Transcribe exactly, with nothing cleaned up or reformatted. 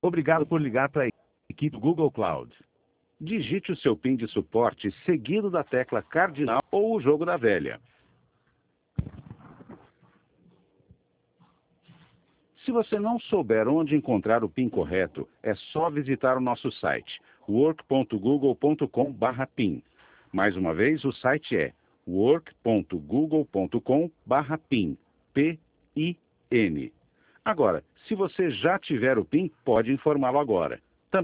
Obrigado por ligar para a equipe do Google Cloud. Digite o seu PIN de suporte seguido da tecla cardinal ou o jogo da velha. Se você não souber onde encontrar o PIN correto, é só visitar o nosso site, work ponto google ponto com barra pin. Mais uma vez, o site é work ponto google ponto com barra pin, P I N. Agora, se você já tiver o PIN, pode informá-lo agora.